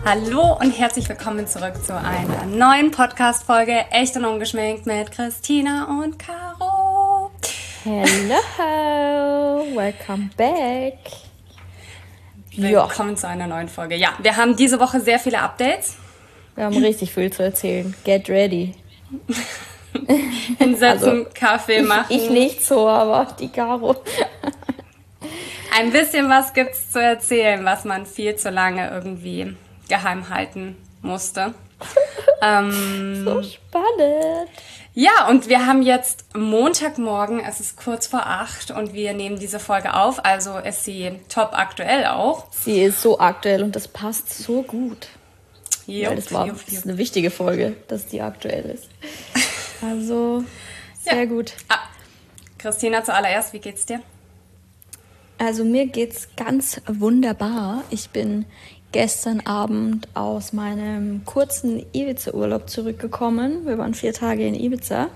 Hallo und herzlich willkommen zurück zu einer neuen Podcast-Folge Echt und Ungeschminkt mit Christina und Caro. Hello, welcome back. Willkommen zu einer neuen Folge. Ja, wir haben diese Woche sehr viele Updates. Wir haben richtig viel zu erzählen. Get ready. Hinsetzen, Kaffee machen. Ich nicht so, aber die Caro. Ein bisschen was gibt's zu erzählen, was man viel zu lange irgendwie geheim halten musste. So spannend. Ja, und wir haben jetzt Montagmorgen, es ist kurz vor 8 und wir nehmen diese Folge auf, also ist sie top aktuell auch. Sie ist so aktuell und das passt so gut. Jupp, das ist eine wichtige Folge, dass die aktuell ist. Also, sehr gut. Christina, zuallererst, wie geht's dir? Also mir geht's ganz wunderbar. Ich bin gestern Abend aus meinem kurzen Ibiza-Urlaub zurückgekommen. Wir waren 4 Tage in Ibiza.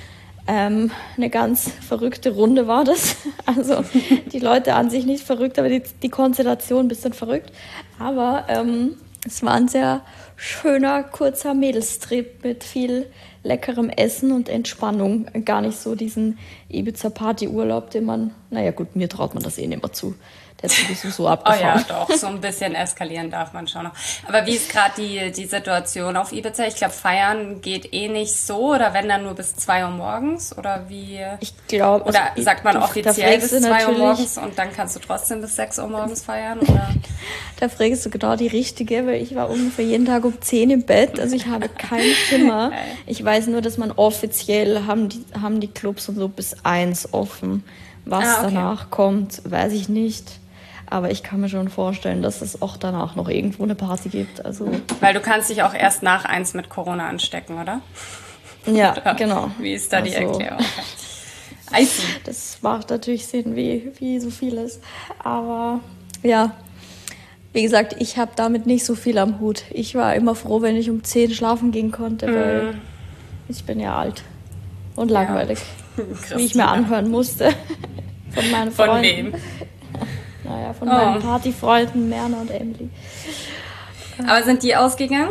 Eine ganz verrückte Runde war das. Also die Leute an sich nicht verrückt, aber die Konstellation ein bisschen verrückt. Aber es war ein sehr schöner, kurzer Mädelstrip mit viel leckerem Essen und Entspannung. Gar nicht so diesen Ibiza-Party-Urlaub, den man, naja gut, mir traut man das eh nicht mehr zu. Der ist sowieso so abgefahren. Oh ja, doch, so ein bisschen eskalieren darf man schon noch. Aber wie ist gerade die Situation auf Ibiza? Ich glaube, feiern geht eh nicht so, oder wenn dann nur bis 2 Uhr morgens, oder wie? Ich glaube, oder sagt man offiziell bis 2 Uhr morgens und dann kannst du trotzdem bis 6 Uhr morgens feiern, oder? Da fragst du genau die Richtige, weil ich war ungefähr jeden Tag um 10 im Bett, also ich habe keinen Schimmer. Ich weiß nur, dass man offiziell haben die Clubs und so bis 1 offen. Was danach kommt, weiß ich nicht. Aber ich kann mir schon vorstellen, dass es auch danach noch irgendwo eine Party gibt. Also weil du kannst dich auch erst nach 1 mit Corona anstecken, oder? Ja, genau. Wie ist da die Erklärung? I see. Das macht natürlich Sinn, wie so vieles. Aber ja, wie gesagt, ich habe damit nicht so viel am Hut. Ich war immer froh, wenn ich um 10 schlafen gehen konnte, weil ich bin ja alt und langweilig. Ja. Wie ich mir anhören musste von meinen Freunden. Von wem? Naja, von meinen Partyfreunden Merna und Emily. Aber sind die ausgegangen?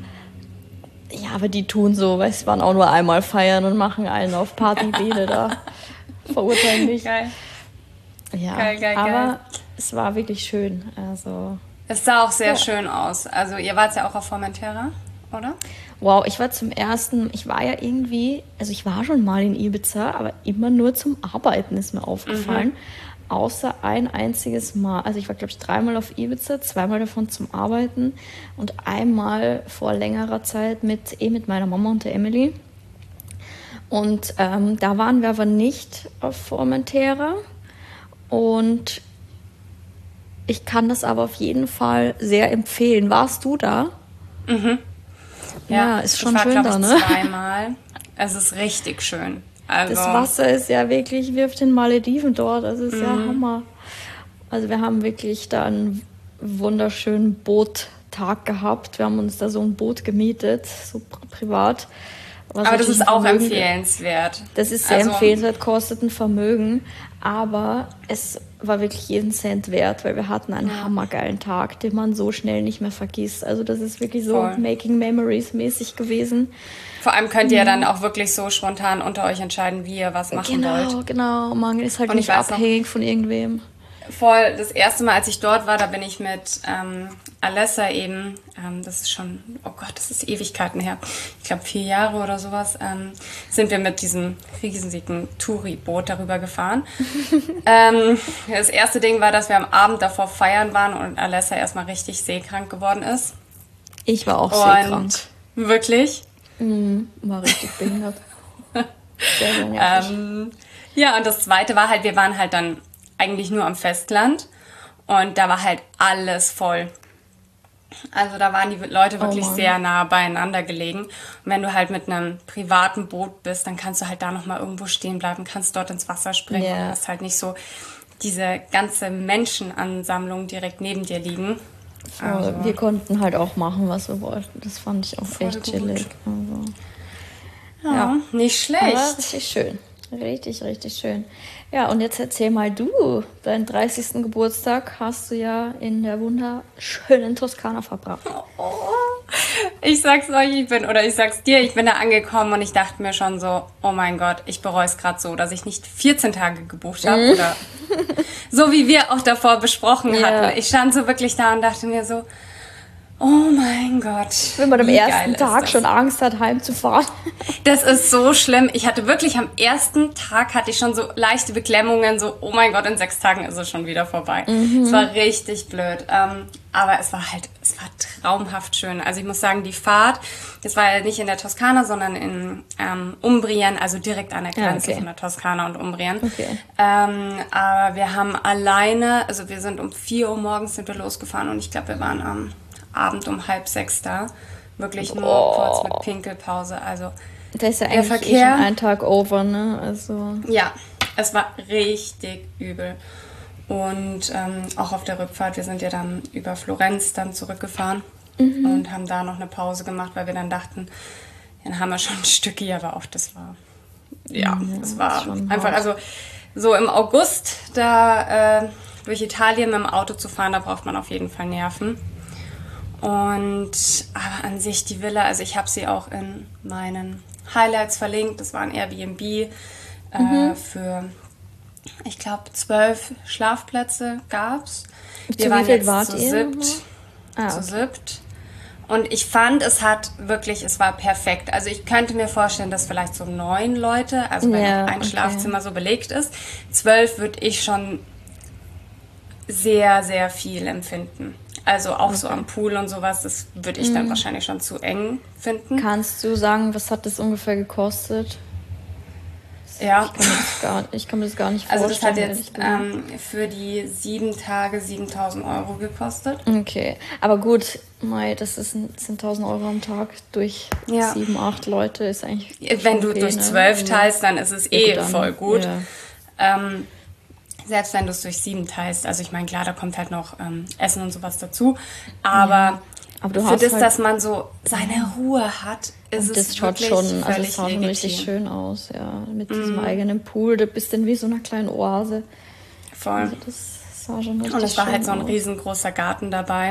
Ja, aber die tun so, weil sie waren auch nur einmal feiern und machen einen auf Partybeete da. Verurteilen mich. Geil. Ja, geil. Aber es war wirklich schön. Also, es sah auch sehr schön aus. Also ihr wart ja auch auf Formentera, oder? Wow, ich war schon mal in Ibiza, aber immer nur zum Arbeiten ist mir aufgefallen. Außer ein einziges Mal. Also ich war, glaube ich, 3-mal auf Ibiza, 2-mal davon zum Arbeiten und einmal vor längerer Zeit mit meiner Mama und der Emily. Und da waren wir aber nicht auf Formentera. Und ich kann das aber auf jeden Fall sehr empfehlen. Warst du da? Mhm. Ja, ist schon schön da, ne? 2-mal. Es ist richtig schön. Also, das Wasser ist ja wirklich wie auf den Malediven dort. Das ist ja Hammer. Also wir haben wirklich da einen wunderschönen Boottag gehabt. Wir haben uns da so ein Boot gemietet, so privat. Aber das ist auch empfehlenswert. Das ist sehr empfehlenswert, kostet ein Vermögen. Aber es war wirklich jeden Cent wert, weil wir hatten einen hammergeilen Tag, den man so schnell nicht mehr vergisst. Also das ist wirklich so Making Memories mäßig gewesen. Vor allem könnt ihr dann auch wirklich so spontan unter euch entscheiden, wie ihr was machen wollt. Genau. Man ist halt nicht abhängig von irgendwem. Voll, das erste Mal, als ich dort war, da bin ich mit Alessa eben, das ist schon, oh Gott, das ist Ewigkeiten her, ich glaube 4 Jahre oder sowas, sind wir mit diesem riesigen Touri-Boot darüber gefahren. Das erste Ding war, dass wir am Abend davor feiern waren und Alessa erstmal richtig seekrank geworden ist. Ich war auch seekrank. Wirklich? War richtig behindert. Sehr, sehr nervig. Ja, und das zweite war halt, wir waren halt dann eigentlich nur am Festland und da war halt alles voll. Also da waren die Leute wirklich sehr nah beieinander gelegen. Und wenn du halt mit einem privaten Boot bist, dann kannst du halt da nochmal irgendwo stehen bleiben, kannst dort ins Wasser springen und hast halt nicht so diese ganze Menschenansammlung direkt neben dir liegen. Also, wir konnten halt auch machen, was wir wollten. Das fand ich auch echt chillig. Also, ja, nicht schlecht. Aber richtig schön. Richtig, richtig schön. Ja, und jetzt erzähl mal du, deinen 30. Geburtstag hast du ja in der wunderschönen Toskana verbracht. Ich sag's euch, ich sag's dir, ich bin da angekommen und ich dachte mir schon so, oh mein Gott, ich bereue es gerade so, dass ich nicht 14 Tage gebucht habe oder so wie wir auch davor besprochen hatten. Ich stand so wirklich da und dachte mir so, oh mein Gott. Wenn man am ersten Tag schon Angst hat, heimzufahren. Das ist so schlimm. Ich hatte wirklich am ersten Tag hatte ich schon so leichte Beklemmungen, so, oh mein Gott, in 6 Tagen ist es schon wieder vorbei. Es war richtig blöd. Aber es war traumhaft schön. Also ich muss sagen, die Fahrt, das war ja nicht in der Toskana, sondern in Umbrien, also direkt an der Grenze von der Toskana und Umbrien. Okay. Aber wir haben alleine, also wir sind um 4 Uhr morgens sind wir losgefahren und ich glaube, wir waren am Abend um 5:30 da. Wirklich nur kurz mit Pinkelpause. Also das ist ja eigentlich Verkehr, schon ein Tag over, ne? Also ja, es war richtig übel. Und auch auf der Rückfahrt, wir sind ja dann über Florenz dann zurückgefahren und haben da noch eine Pause gemacht, weil wir dann dachten, dann haben wir schon ein Stück hier, aber auch das war, es war einfach, also so im August da durch Italien mit dem Auto zu fahren, da braucht man auf jeden Fall Nerven. Aber an sich die Villa, also ich habe sie auch in meinen Highlights verlinkt. Das war ein Airbnb für, ich glaube, 12 Schlafplätze gab's. Wir waren jetzt zu siebt. Und ich fand, es war perfekt. Also ich könnte mir vorstellen, dass vielleicht so 9 Leute, also wenn ein Schlafzimmer so belegt ist, 12 würde ich schon sehr, sehr viel empfinden. Also auch so am Pool und sowas, das würde ich dann wahrscheinlich schon zu eng finden. Kannst du sagen, was hat das ungefähr gekostet? Ja. Ich kann mir das gar nicht vorstellen. Also das hat jetzt für die 7 Tage 7.000 Euro gekostet. Okay, aber gut, das sind 1.000 Euro am Tag durch 7, 8 Leute ist eigentlich wenn du durch 12 teilst, dann ist es voll gut. Ja. Selbst wenn du es durch 7 teilst. Also ich meine, klar, da kommt halt noch Essen und sowas dazu. Aber du für hast das, halt, dass man so seine Ruhe hat, ist es das wirklich schon, also es sah schon richtig schön aus, ja. Mit diesem eigenen Pool, du bist dann wie so eine kleine Oase. Voll. Also das sah schon richtig und es war halt so ein aus. riesengroßer Garten dabei,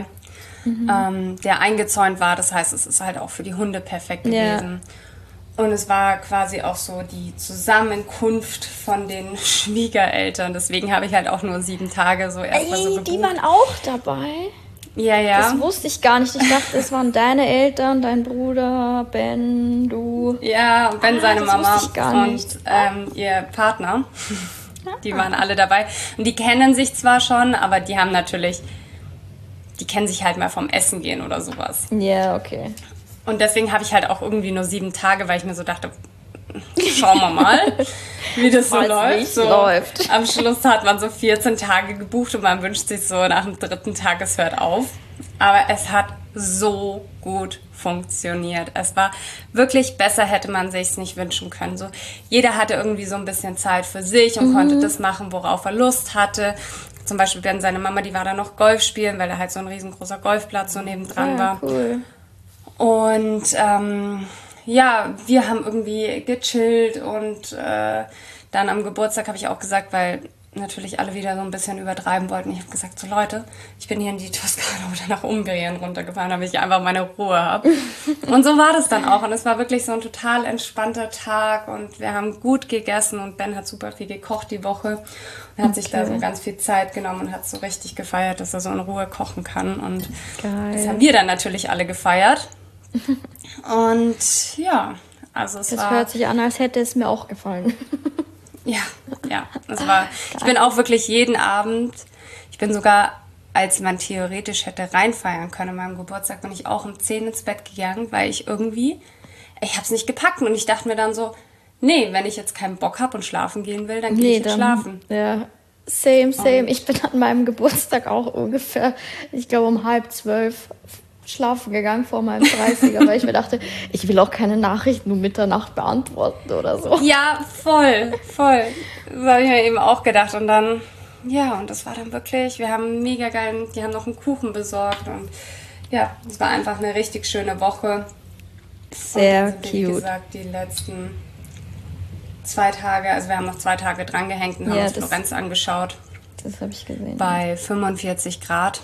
der eingezäunt war. Das heißt, es ist halt auch für die Hunde perfekt gewesen. Und es war quasi auch so die Zusammenkunft von den Schwiegereltern. Deswegen habe ich halt auch nur 7 Tage so erstmal so gebucht. Die waren auch dabei? Ja. Das wusste ich gar nicht. Ich dachte, es waren deine Eltern, dein Bruder, Ben, du. Ja, Ben, seine Mama wusste ich gar nicht. Und ihr Partner. Die waren alle dabei. Und die kennen sich zwar schon, aber die haben natürlich, die kennen sich halt mal vom Essen gehen oder sowas. Ja, okay. Und deswegen habe ich halt auch irgendwie nur 7 Tage, weil ich mir so dachte, schauen wir mal, wie das so läuft. Am Schluss hat man so 14 Tage gebucht und man wünscht sich so nach dem 3. Tag, es hört auf. Aber es hat so gut funktioniert. Es war wirklich besser, hätte man sich es nicht wünschen können. So, jeder hatte irgendwie so ein bisschen Zeit für sich und konnte das machen, worauf er Lust hatte. Zum Beispiel seine Mama, die war da noch Golf spielen, weil da halt so ein riesengroßer Golfplatz so nebendran war. Cool. Und wir haben irgendwie gechillt und dann am Geburtstag habe ich auch gesagt, weil natürlich alle wieder so ein bisschen übertreiben wollten. Ich habe gesagt, so Leute, ich bin hier in die Toskana oder nach Umbrien runtergefahren, damit ich einfach meine Ruhe habe. Und so war das dann auch. Und es war wirklich so ein total entspannter Tag und wir haben gut gegessen und Ben hat super viel gekocht die Woche und hat sich da so ganz viel Zeit genommen und hat so richtig gefeiert, dass er so in Ruhe kochen kann. Und das haben wir dann natürlich alle gefeiert. Und ja, also es war... Das hört sich an, als hätte es mir auch gefallen. Ja, ich bin auch wirklich jeden Abend, ich bin sogar, als man theoretisch hätte reinfeiern können an meinem Geburtstag, bin ich auch um 10 ins Bett gegangen, weil ich habe es nicht gepackt und ich dachte mir dann so, nee, wenn ich jetzt keinen Bock habe und schlafen gehen will, dann gehe ich jetzt schlafen. Ja, same. Ich bin an meinem Geburtstag auch ungefähr, ich glaube um 11:30 schlafen gegangen vor meinem 30er, weil ich mir dachte, ich will auch keine Nachrichten um Mitternacht beantworten oder so. Ja, voll. Das habe ich mir eben auch gedacht. Und dann, und das war dann wirklich, wir haben mega geil, die haben noch einen Kuchen besorgt und ja, es war einfach eine richtig schöne Woche. Sehr und cute. Wie gesagt, die letzten 2 Tage, also wir haben noch 2 Tage drangehängt und haben uns Florenz angeschaut. Das habe ich gesehen. Bei 45 Grad.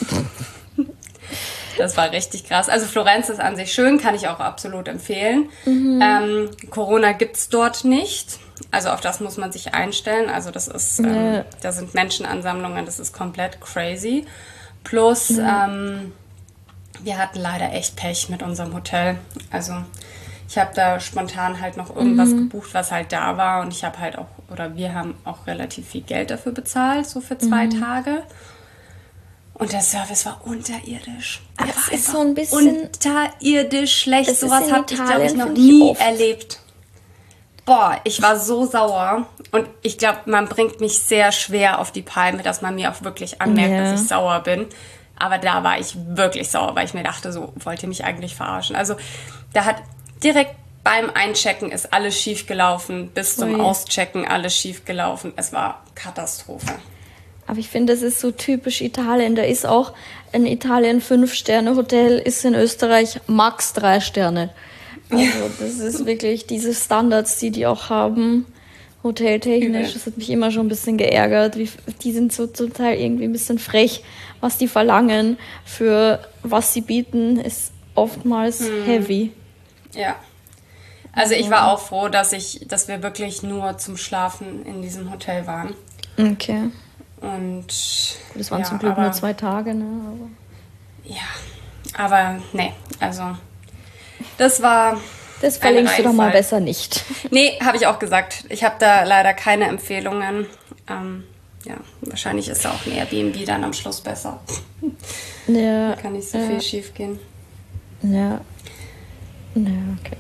Das war richtig krass. Also Florenz ist an sich schön, kann ich auch absolut empfehlen. Corona gibt's dort nicht. Also auf das muss man sich einstellen. Also das ist, da sind Menschenansammlungen, das ist komplett crazy. Plus, wir hatten leider echt Pech mit unserem Hotel. Also ich habe da spontan halt noch irgendwas gebucht, was halt da war. Und ich habe halt auch, oder wir haben auch relativ viel Geld dafür bezahlt, so für 2 Tage. Und der Service war unterirdisch. Aber es ist so ein bisschen unterirdisch schlecht. Sowas habe ich, glaube ich, noch nie erlebt. Boah, ich war so sauer. Und ich glaube, man bringt mich sehr schwer auf die Palme, dass man mir auch wirklich anmerkt, dass ich sauer bin. Aber da war ich wirklich sauer, weil ich mir dachte, so, wollt ihr mich eigentlich verarschen? Also da hat direkt beim Einchecken ist alles schief gelaufen, bis zum Auschecken alles schief gelaufen. Es war Katastrophe. Aber ich finde, das ist so typisch Italien. Da ist auch in Italien 5-Sterne-Hotel, ist in Österreich max 3 Sterne. Also das ist wirklich diese Standards, die auch haben, hoteltechnisch. Das hat mich immer schon ein bisschen geärgert. Die sind so zum Teil irgendwie ein bisschen frech, was die verlangen für was sie bieten, ist oftmals heavy. Ja. Also ich war auch froh, dass wir wirklich nur zum Schlafen in diesem Hotel waren. Okay. Und das waren zum Glück nur 2 Tage, ne? Aber nee, also das war. Das verlinkst du doch mal besser nicht. Nee, habe ich auch gesagt. Ich habe da leider keine Empfehlungen. Wahrscheinlich ist da auch ein Airbnb dann am Schluss besser. Ja. Da kann nicht so viel schief gehen. Ja. Ja, okay.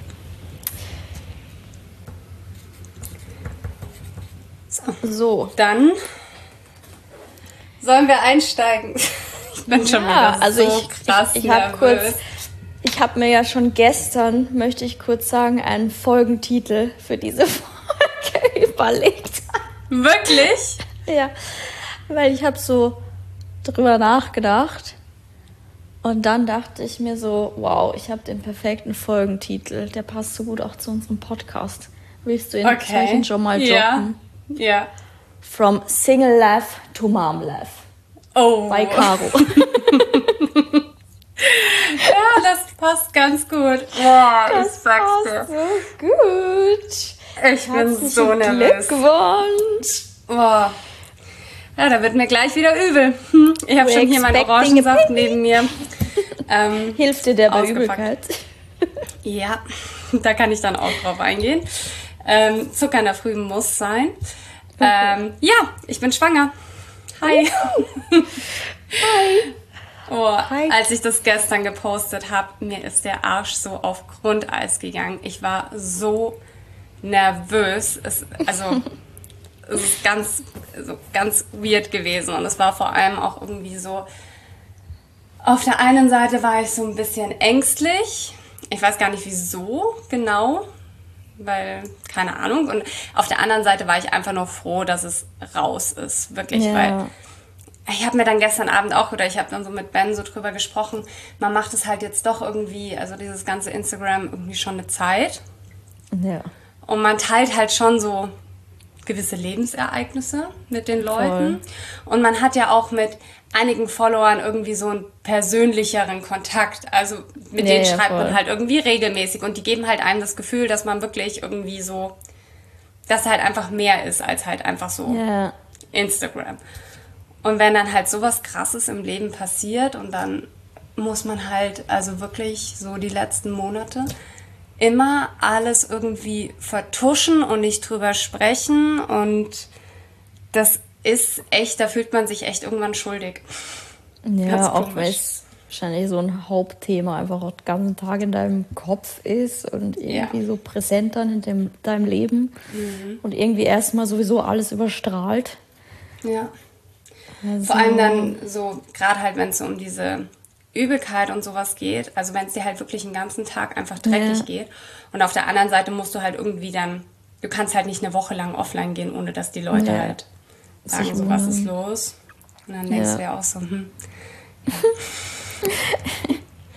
So, dann sollen wir einsteigen. Ich bin schon wieder so krass nervös. Ich habe mir ja schon gestern, möchte ich kurz sagen, einen Folgentitel für diese Folge überlegt. Wirklich? Ja, weil ich habe so drüber nachgedacht und dann dachte ich mir so, wow, ich habe den perfekten Folgentitel. Der passt so gut auch zu unserem Podcast. Willst du ihn schon mal droppen? Ja. From Single Life to Mom Life. Oh. Bei Caro. Ja, das passt ganz gut. Boah, das ich sag's dir. So gut. Ich bin so nervös. Glückwunsch. Boah. Ja, da wird mir gleich wieder übel. Ich habe schon hier meinen Orangensaft neben mir. Hilft dir der bei Übelkeit? Ja, da kann ich dann auch drauf eingehen. Zucker in der Früh muss sein. Ja, ich bin schwanger. Hi. Hi. Oh, als ich das gestern gepostet habe, mir ist der Arsch so auf Grundeis gegangen. Ich war so nervös. Es ist ganz weird gewesen. Und es war vor allem auch irgendwie so, auf der einen Seite war ich so ein bisschen ängstlich. Ich weiß gar nicht wieso genau, weil, keine Ahnung. Und auf der anderen Seite war ich einfach nur froh, dass es raus ist. Wirklich, weil ich habe mir dann gestern Abend auch, oder ich habe dann so mit Ben so drüber gesprochen, man macht es halt jetzt doch irgendwie, also dieses ganze Instagram irgendwie schon eine Zeit. Ja. Und man teilt halt schon so gewisse Lebensereignisse mit den Leuten. Und man hat ja auch mit einigen Followern irgendwie so einen persönlicheren Kontakt. Also mit denen schreibt man halt irgendwie regelmäßig. Und die geben halt einem das Gefühl, dass man wirklich irgendwie so, dass halt einfach mehr ist als halt einfach so Instagram. Und wenn dann halt sowas Krasses im Leben passiert und dann muss man halt, also wirklich so die letzten Monate immer alles irgendwie vertuschen und nicht drüber sprechen und das ist echt, da fühlt man sich echt irgendwann schuldig. Ja, auch weil es wahrscheinlich so ein Hauptthema einfach auch den ganzen Tag in deinem Kopf ist und irgendwie so präsent dann in deinem Leben und irgendwie erstmal sowieso alles überstrahlt. Ja. Also. Vor allem dann so, gerade halt, wenn es so um diese Übelkeit und sowas geht, also wenn es dir halt wirklich den ganzen Tag einfach dreckig geht und auf der anderen Seite musst du halt irgendwie dann, du kannst halt nicht eine Woche lang offline gehen, ohne dass die Leute halt sagen, so was ist los und dann denkst du ja auch so,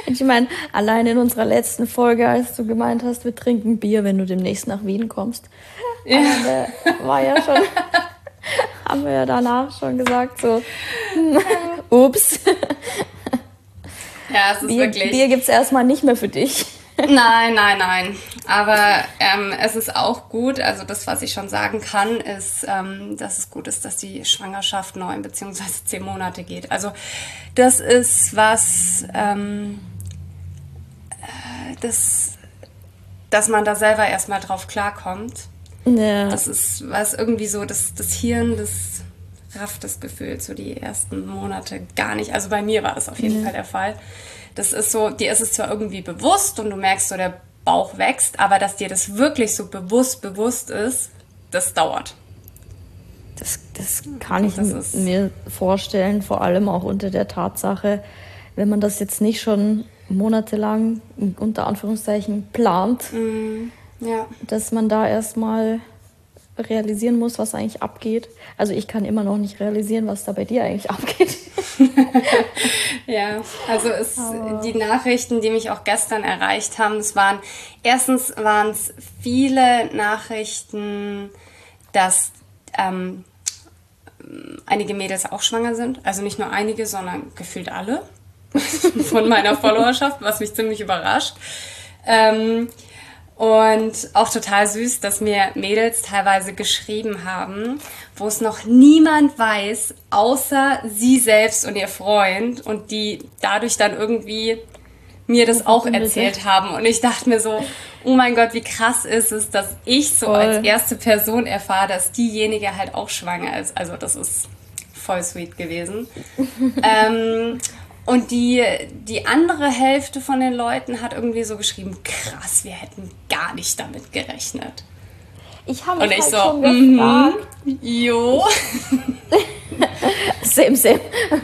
Ich meine, allein in unserer letzten Folge, als du gemeint hast, wir trinken Bier, wenn du demnächst nach Wien kommst, war ja schon, haben wir ja danach schon gesagt, so, ups. Ja, es ist wirklich... Bier gibt's erstmal nicht mehr für dich. Nein. Aber es ist auch gut, also das, was ich schon sagen kann, ist, dass es gut ist, dass die Schwangerschaft 9 bzw. 10 Monate geht. Also das ist was, dass man da selber erstmal drauf klarkommt. Ja. Das ist was irgendwie so, das Hirn, das rafft das Gefühl so die ersten Monate gar nicht. Also bei mir war das auf jeden Fall der Fall. Das ist so, dir ist es zwar irgendwie bewusst und du merkst so, der Bauch wächst, aber dass dir das wirklich so bewusst ist, das dauert. Das kann ich mir vorstellen, vor allem auch unter der Tatsache, wenn man das jetzt nicht schon monatelang, unter Anführungszeichen, plant, dass man da erstmal realisieren muss, was eigentlich abgeht. Also ich kann immer noch nicht realisieren, was da bei dir eigentlich abgeht. Ja, also die Nachrichten, die mich auch gestern erreicht haben, erstens waren es viele Nachrichten, dass einige Mädels auch schwanger sind. Also nicht nur einige, sondern gefühlt alle von meiner Followerschaft, was mich ziemlich überrascht. Und auch total süß, dass mir Mädels teilweise geschrieben haben, wo es noch niemand weiß, außer sie selbst und ihr Freund, und die dadurch dann irgendwie mir das auch erzählt haben. Und ich dachte mir so, oh mein Gott, wie krass ist es, dass ich so als erste Person erfahre, dass diejenige halt auch schwanger ist. Also das ist voll sweet gewesen. Und die andere Hälfte von den Leuten hat irgendwie so geschrieben, krass, wir hätten gar nicht damit gerechnet. Ich habe mich schon gefragt. Jo. Same.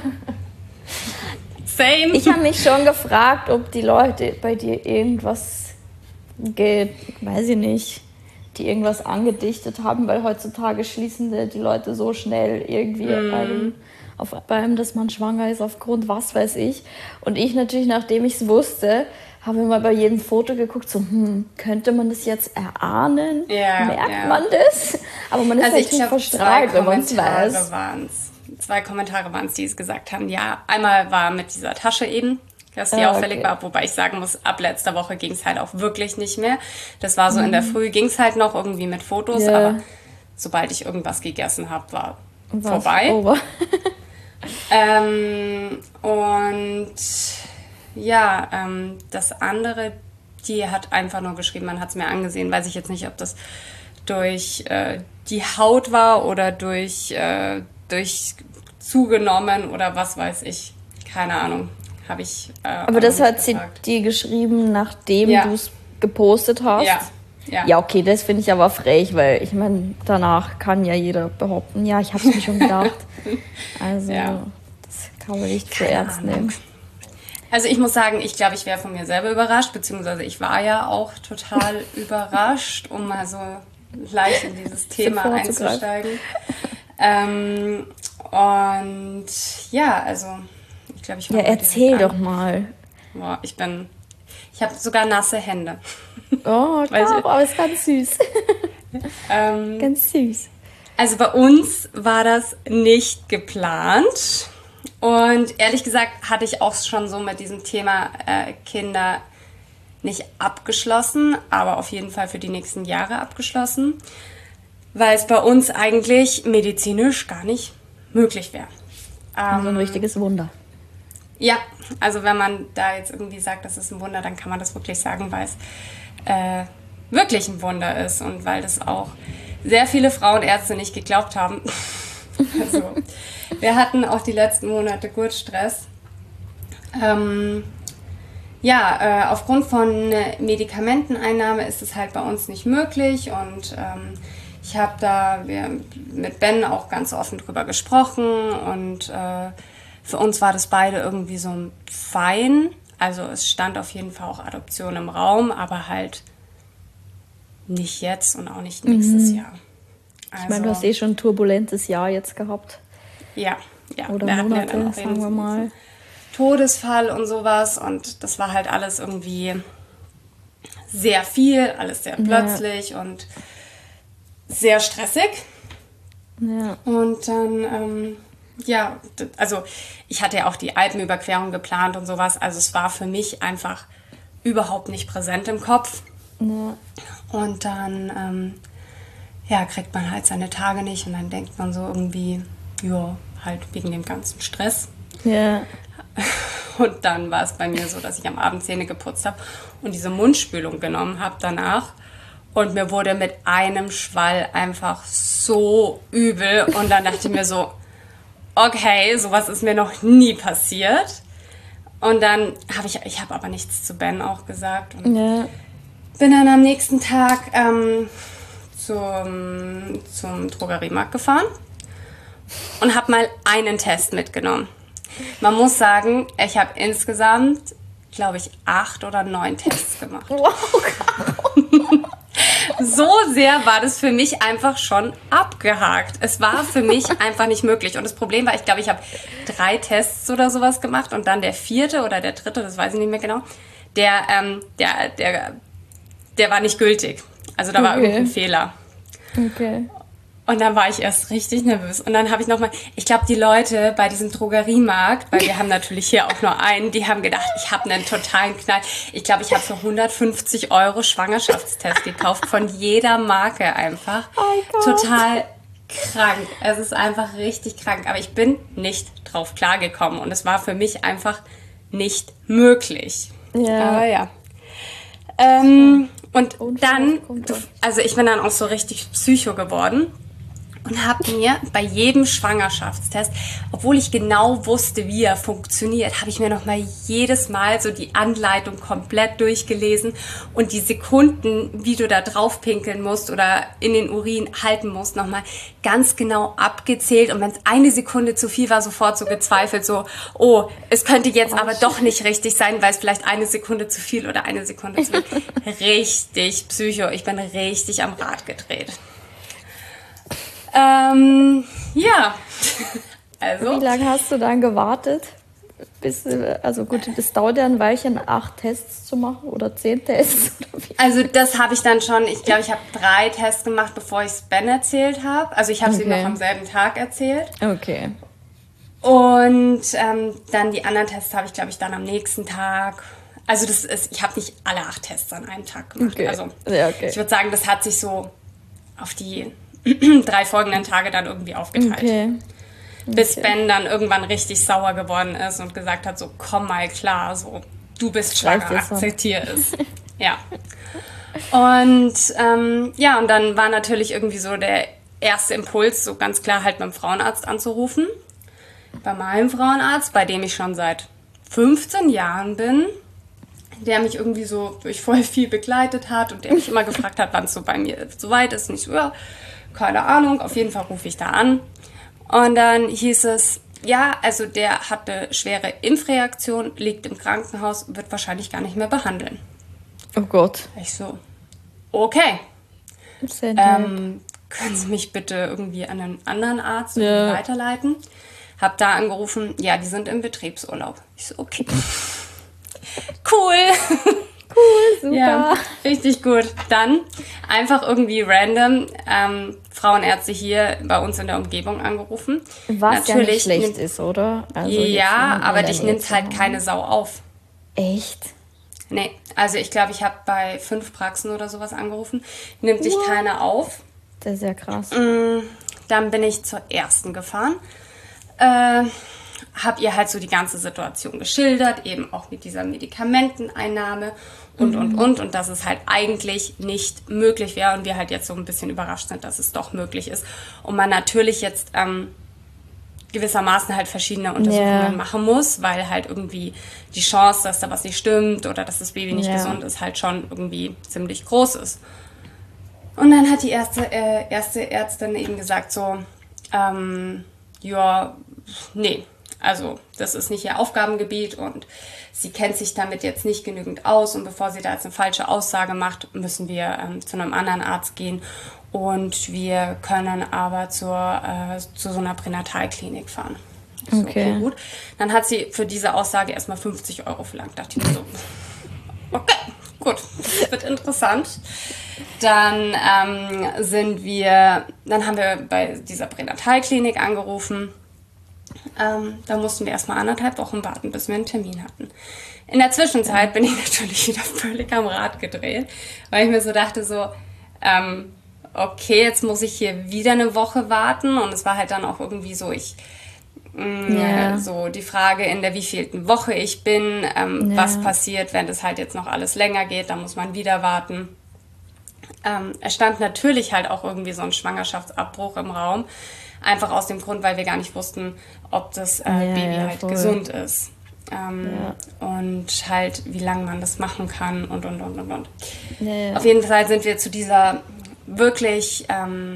Same. Ich habe mich schon gefragt, ob die Leute bei dir irgendwas, weiß ich nicht, die irgendwas angedichtet haben, weil heutzutage schließen die Leute so schnell irgendwie bei einem, dass man schwanger ist aufgrund was weiß ich. Und ich natürlich, nachdem ich es wusste, habe mal bei jedem Foto geguckt, so, könnte man das jetzt erahnen? Ja, Merkt man das? Aber man ist also natürlich verstrahlt, wenn man es weiß. Zwei Kommentare waren es, die es gesagt haben. Ja, einmal war mit dieser Tasche eben, dass die auffällig war, wobei ich sagen muss, ab letzter Woche ging es halt auch wirklich nicht mehr. Das war so in der Früh, ging es halt noch irgendwie mit Fotos, aber sobald ich irgendwas gegessen habe, war vorbei. Over. Und ja, das andere, die hat einfach nur geschrieben, man hat es mir angesehen, weiß ich jetzt nicht, ob das durch die Haut war oder durch zugenommen oder was weiß ich, keine Ahnung, habe ich aber das hat sie dir geschrieben, nachdem du es gepostet hast? Ja, okay, das finde ich aber frech, weil ich meine, danach kann ja jeder behaupten, ja, ich habe es mir schon gedacht. Also, das kann man nicht für ernst nehmen. Also ich muss sagen, ich glaube, ich wäre von mir selber überrascht, beziehungsweise ich war ja auch total überrascht, um mal so leicht in dieses Thema einzusteigen. Und ja, also ich glaube, ich war erzähl doch mal. Boah, ich habe sogar nasse Hände. Oh, aber ist ganz süß. Ganz süß. Also bei uns war das nicht geplant. Und ehrlich gesagt hatte ich auch schon so mit diesem Thema Kinder nicht abgeschlossen, aber auf jeden Fall für die nächsten Jahre abgeschlossen, weil es bei uns eigentlich medizinisch gar nicht möglich wäre. Also ein richtiges Wunder. Ja, also wenn man da jetzt irgendwie sagt, das ist ein Wunder, dann kann man das wirklich sagen, weil es wirklich ein Wunder ist und weil das auch sehr viele Frauenärzte nicht geglaubt haben. Also, wir hatten auch die letzten Monate Geburtsstress. Aufgrund von Medikamenteneinnahme ist es halt bei uns nicht möglich und ich habe mit Ben auch ganz offen drüber gesprochen und für uns war das beide irgendwie so fein. Also es stand auf jeden Fall auch Adoption im Raum, aber halt nicht jetzt und auch nicht nächstes Jahr. Also, ich meine, du hast schon ein turbulentes Jahr jetzt gehabt. Ja. Oder Monate, sagen wir mal. Todesfall und sowas. Und das war halt alles irgendwie sehr viel, alles sehr plötzlich und sehr stressig. Ja. Und dann, also ich hatte ja auch die Alpenüberquerung geplant und sowas. Also es war für mich einfach überhaupt nicht präsent im Kopf. Ja. Und dann, kriegt man halt seine Tage nicht und dann denkt man so irgendwie, ja, halt wegen dem ganzen Stress. Ja. Und dann war es bei mir so, dass ich am Abend Zähne geputzt habe und diese Mundspülung genommen habe danach. Und mir wurde mit einem Schwall einfach so übel. Und dann dachte ich mir so, okay, sowas ist mir noch nie passiert. Und dann habe ich habe aber nichts zu Ben auch gesagt. Und bin dann am nächsten Tag zum Drogeriemarkt gefahren und habe mal einen Test mitgenommen. Man muss sagen, ich habe insgesamt, glaube ich, 8 oder 9 Tests gemacht. Wow. So sehr war das für mich einfach schon abgehakt. Es war für mich einfach nicht möglich. Und das Problem war, ich glaube, ich habe 3 Tests oder sowas gemacht und dann der 4. oder der 3., das weiß ich nicht mehr genau, der war nicht gültig. Also da war irgendein Fehler. Okay. Und dann war ich erst richtig nervös. Und dann habe ich nochmal, ich glaube, die Leute bei diesem Drogeriemarkt, weil wir haben natürlich hier auch nur einen, die haben gedacht, ich habe einen totalen Knall. Ich glaube, ich habe für 150 € Schwangerschaftstest gekauft, von jeder Marke einfach. Oh total krank. Es ist einfach richtig krank. Aber ich bin nicht drauf klargekommen. Und es war für mich einfach nicht möglich. Ja. Aber ja. Und dann, also ich bin dann auch so richtig psycho geworden und habe mir bei jedem Schwangerschaftstest, obwohl ich genau wusste, wie er funktioniert, habe ich mir nochmal jedes Mal so die Anleitung komplett durchgelesen und die Sekunden, wie du da drauf pinkeln musst oder in den Urin halten musst, nochmal ganz genau abgezählt. Und wenn es eine Sekunde zu viel war, sofort so gezweifelt, so, oh, es könnte jetzt aber doch nicht richtig sein, weil es vielleicht eine Sekunde zu viel oder eine Sekunde zu viel. Richtig psycho. Ich bin richtig am Rad gedreht. Ja. Also. Wie lange hast du dann gewartet? Das dauert ja ein Weilchen, 8 Tests zu machen oder 10 Tests. Also das habe ich dann schon, ich glaube, ich habe 3 Tests gemacht, bevor ich es Ben erzählt habe. Also ich habe sie noch am selben Tag erzählt. Okay. Und dann die anderen Tests habe ich, glaube ich, dann am nächsten Tag. Also ich habe nicht alle 8 Tests an einem Tag gemacht. Okay. Also okay. Ich würde sagen, das hat sich so auf die 3 folgenden Tage dann irgendwie aufgeteilt. Okay. Bis Ben dann irgendwann richtig sauer geworden ist und gesagt hat, so komm mal klar, so du bist schwanger, akzeptiere es. Ja. Und und dann war natürlich irgendwie so der erste Impuls, so ganz klar halt beim Frauenarzt anzurufen. Bei meinem Frauenarzt, bei dem ich schon seit 15 Jahren bin, der mich irgendwie so durch voll viel begleitet hat und der mich immer gefragt hat, wann es so bei mir so weit ist. Nicht so, ja, keine Ahnung, auf jeden Fall rufe ich da an. Und dann hieß es, ja, also der hat eine schwere Impfreaktion, liegt im Krankenhaus, wird wahrscheinlich gar nicht mehr behandeln. Oh Gott. Ich so, okay. Können Sie mich bitte irgendwie an einen anderen Arzt weiterleiten? Hab da angerufen, ja, die sind im Betriebsurlaub. Ich so, okay. Cool. Cool, super. Ja, richtig gut. Dann einfach irgendwie random Frauenärzte hier bei uns in der Umgebung angerufen. Was natürlich ja nicht schlecht ist, oder? Also ja, aber dich nimmt halt keine Sau auf. Echt? Nee, also ich glaube, ich habe bei 5 Praxen oder sowas angerufen. Nimmt dich keiner auf. Das ist ja krass. Dann bin ich zur ersten gefahren. Habe ihr halt so die ganze Situation geschildert, eben auch mit dieser Medikamenteneinnahme und dass es halt eigentlich nicht möglich wäre und wir halt jetzt so ein bisschen überrascht sind, dass es doch möglich ist. Und man natürlich jetzt gewissermaßen halt verschiedene Untersuchungen machen muss, weil halt irgendwie die Chance, dass da was nicht stimmt oder dass das Baby nicht gesund ist, halt schon irgendwie ziemlich groß ist. Und dann hat die erste Ärztin eben gesagt so, nee, also das ist nicht ihr Aufgabengebiet und sie kennt sich damit jetzt nicht genügend aus und bevor sie da jetzt eine falsche Aussage macht, müssen wir zu einem anderen Arzt gehen und wir können aber zu so einer Pränatalklinik fahren. So, okay, gut. Dann hat sie für diese Aussage erstmal 50 Euro verlangt. Dachte ich mir so, okay, gut, das wird interessant. Dann haben wir bei dieser Pränatalklinik angerufen. Da mussten wir erstmal 1,5 Wochen warten, bis wir einen Termin hatten. In der Zwischenzeit bin ich natürlich wieder völlig am Rad gedreht, weil ich mir so dachte, okay, jetzt muss ich hier wieder eine Woche warten. Und es war halt dann auch irgendwie so, so die Frage, in der wievielten Woche ich bin, was passiert, wenn das halt jetzt noch alles länger geht, dann muss man wieder warten. Es stand natürlich halt auch irgendwie so ein Schwangerschaftsabbruch im Raum, einfach aus dem Grund, weil wir gar nicht wussten, ob das Baby halt gesund ist. Und halt, wie lange man das machen kann und. Ja. Auf jeden Fall sind wir zu dieser wirklich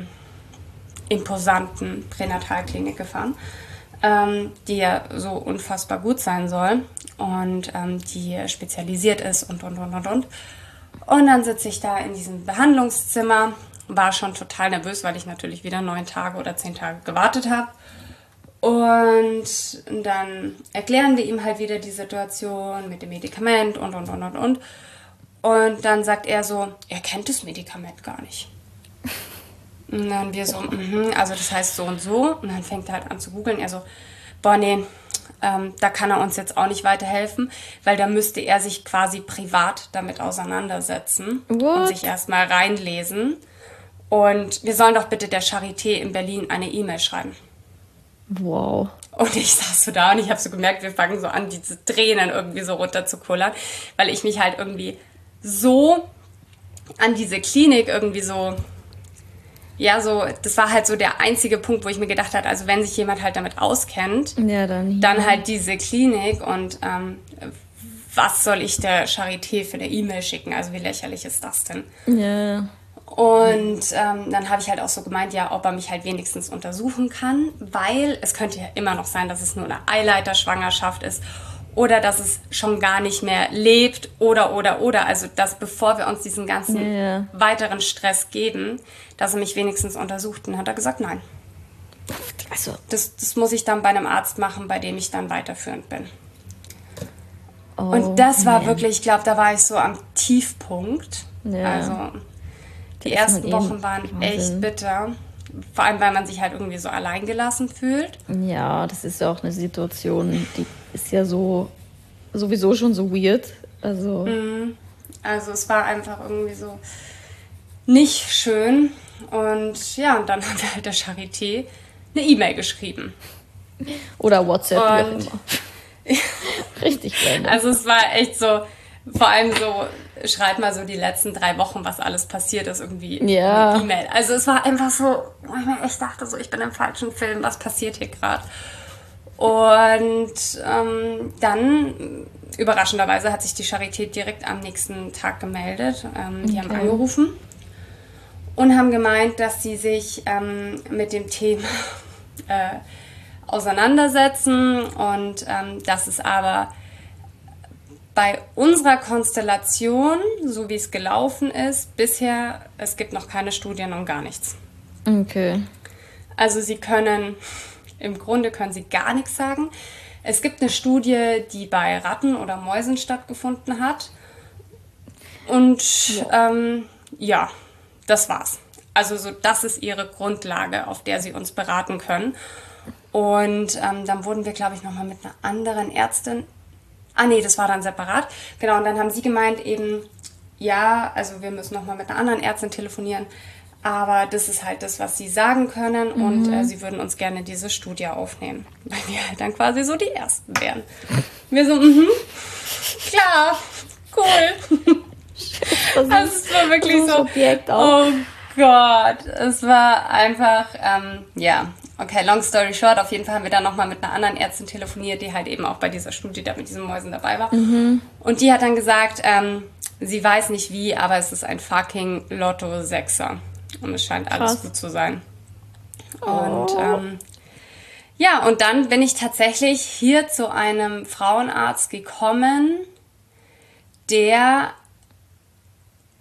imposanten Pränatalklinik gefahren, die ja so unfassbar gut sein soll und die spezialisiert ist und. Und dann sitze ich da in diesem Behandlungszimmer, war schon total nervös, weil ich natürlich wieder 9 Tage oder 10 Tage gewartet habe. Und dann erklären wir ihm halt wieder die Situation mit dem Medikament und. Und dann sagt er so, er kennt das Medikament gar nicht. Und dann wir so, also das heißt so und so. Und dann fängt er halt an zu googeln. Er so, boah, nee, da kann er uns jetzt auch nicht weiterhelfen, weil da müsste er sich quasi privat damit auseinandersetzen und sich erstmal reinlesen. Und wir sollen doch bitte der Charité in Berlin eine E-Mail schreiben. Wow. Und ich saß so da und ich habe so gemerkt, wir fangen so an, diese Tränen irgendwie so runter zu kullern, weil ich mich halt irgendwie so an diese Klinik irgendwie so, das war halt so der einzige Punkt, wo ich mir gedacht habe, also wenn sich jemand halt damit auskennt, dann halt diese Klinik und was soll ich der Charité für eine E-Mail schicken? Also wie lächerlich ist das denn? Ja. Und dann habe ich halt auch so gemeint, ja, ob er mich halt wenigstens untersuchen kann, weil es könnte ja immer noch sein, dass es nur eine Eileiterschwangerschaft ist oder dass es schon gar nicht mehr lebt oder. Also, dass bevor wir uns diesen ganzen weiteren Stress geben, dass er mich wenigstens untersucht. Und hat er gesagt, nein. Also das muss ich dann bei einem Arzt machen, bei dem ich dann weiterführend bin. Und das war wirklich, ich glaube, da war ich so am Tiefpunkt. Ja. Also die ersten Wochen waren echt bitter. Vor allem, weil man sich halt irgendwie so alleingelassen fühlt. Ja, das ist ja auch eine Situation, die ist ja sowieso schon so weird. Also es war einfach irgendwie so nicht schön. Und ja, und dann haben wir halt der Charité eine E-Mail geschrieben. Oder WhatsApp, wie auch immer. Richtig random. Also es war echt so, vor allem so, schreibt mal so die letzten 3 Wochen, was alles passiert ist, irgendwie mit E-Mail. Also es war einfach so, wo ich mir echt dachte, so, ich bin im falschen Film, was passiert hier gerade? Und dann, überraschenderweise, hat sich die Charité direkt am nächsten Tag gemeldet. Die haben angerufen und haben gemeint, dass sie sich mit dem Thema auseinandersetzen und dass es aber bei unserer Konstellation, so wie es gelaufen ist, bisher, es gibt noch keine Studien und gar nichts. Okay. Also im Grunde können sie gar nichts sagen. Es gibt eine Studie, die bei Ratten oder Mäusen stattgefunden hat. Und das war's. Also so, das ist ihre Grundlage, auf der sie uns beraten können. Und dann wurden wir, glaube ich, nochmal mit einer anderen Ärztin. Das war dann separat. Genau, und dann haben sie gemeint eben, ja, also wir müssen nochmal mit einer anderen Ärztin telefonieren. Aber das ist halt das, was sie sagen können. Und sie würden uns gerne diese Studie aufnehmen. Weil wir halt dann quasi so die Ersten wären. Wir so, klar, cool. Also es war wirklich so, Objekt auch. oh Gott, es war einfach, okay, long story short, auf jeden Fall haben wir dann nochmal mit einer anderen Ärztin telefoniert, die halt eben auch bei dieser Studie da mit diesen Mäusen dabei war. Und die hat dann gesagt, sie weiß nicht wie, aber es ist ein fucking Lotto-Sechser. Und es scheint alles gut zu sein. Und und dann bin ich tatsächlich hier zu einem Frauenarzt gekommen, der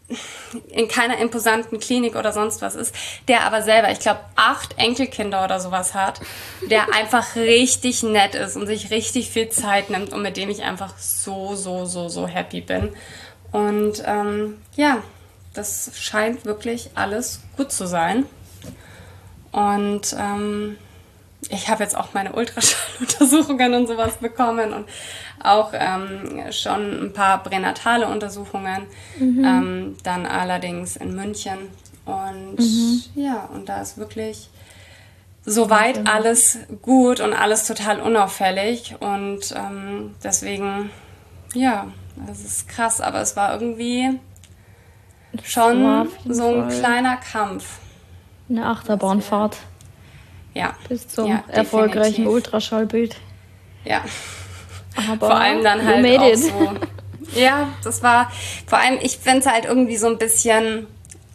in keiner imposanten Klinik oder sonst was ist, der aber selber, ich glaube, 8 Enkelkinder oder sowas hat, der einfach richtig nett ist und sich richtig viel Zeit nimmt und mit dem ich einfach so happy bin. Und ja, das scheint wirklich alles gut zu sein. Und ich habe jetzt auch meine Ultraschalluntersuchungen und sowas bekommen und auch schon ein paar pränatale Untersuchungen, dann allerdings in München. Und ja, und da ist wirklich soweit alles gut und alles total unauffällig. Und deswegen, ja, das ist krass, aber es war irgendwie schon so ein kleiner Kampf. Eine Achterbahnfahrt. Ja. Bis zum erfolgreichen Ultraschallbild. Ja. Aber vor allem dann halt auch so. Ja, das war, vor allem, ich finde es halt irgendwie so ein bisschen,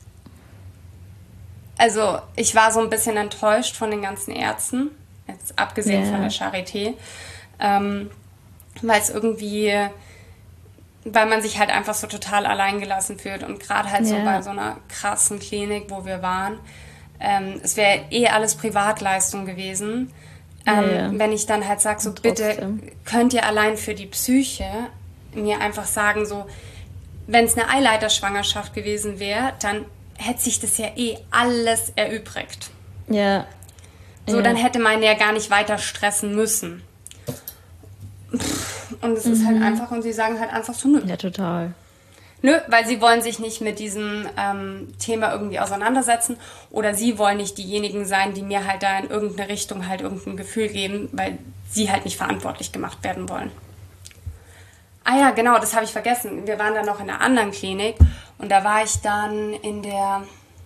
also ich war so ein bisschen enttäuscht von den ganzen Ärzten, jetzt abgesehen von der Charité, weil es irgendwie, weil man sich halt einfach so total alleingelassen fühlt und gerade halt so bei so einer krassen Klinik, wo wir waren, es wäre alles Privatleistung gewesen. Wenn ich dann halt sage, so bitte könnt ihr allein für die Psyche mir einfach sagen, so wenn es eine Eileiterschwangerschaft gewesen wäre, dann hätte sich das ja alles erübrigt. Ja. So, dann hätte man ja gar nicht weiter stressen müssen. Und es ist halt einfach, und sie sagen halt einfach so, nö. Ja, total. Nö, weil sie wollen sich nicht mit diesem Thema irgendwie auseinandersetzen oder sie wollen nicht diejenigen sein, die mir halt da in irgendeine Richtung halt irgendein Gefühl geben, weil sie halt nicht verantwortlich gemacht werden wollen. Ah ja, genau, das habe ich vergessen. Wir waren dann noch in einer anderen Klinik und da war ich dann in der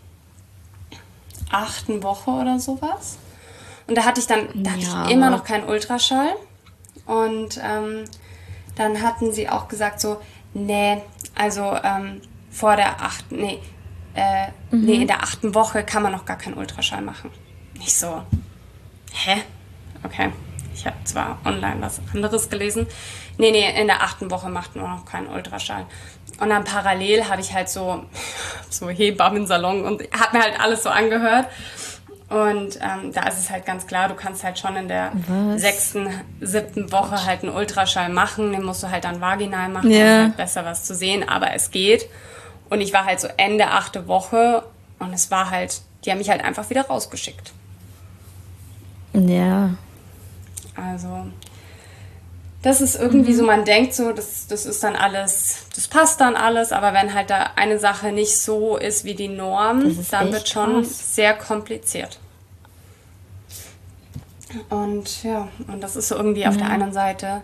8. Woche oder sowas. Und da hatte ich immer noch keinen Ultraschall. Und dann hatten sie auch gesagt so, nee, also vor der 8. in der 8. Woche kann man noch gar keinen Ultraschall machen. Ich so, hä? Okay, ich habe zwar online was anderes gelesen. Nee, in der 8. Woche macht man noch keinen Ultraschall. Und dann parallel habe ich halt so Hebammensalon und habe mir halt alles so angehört. Und da ist es halt ganz klar, du kannst halt schon in der 6., 7. Woche halt einen Ultraschall machen. Den musst du halt dann vaginal machen, um halt besser was zu sehen. Aber es geht. Und ich war halt so Ende 8. Woche und es war halt, die haben mich halt einfach wieder rausgeschickt. Ja. Also, das ist irgendwie so, man denkt so, das ist dann alles, das passt dann alles, aber wenn halt da eine Sache nicht so ist wie die Norm, dann wird schon sehr kompliziert. Und ja, und das ist so irgendwie auf der einen Seite,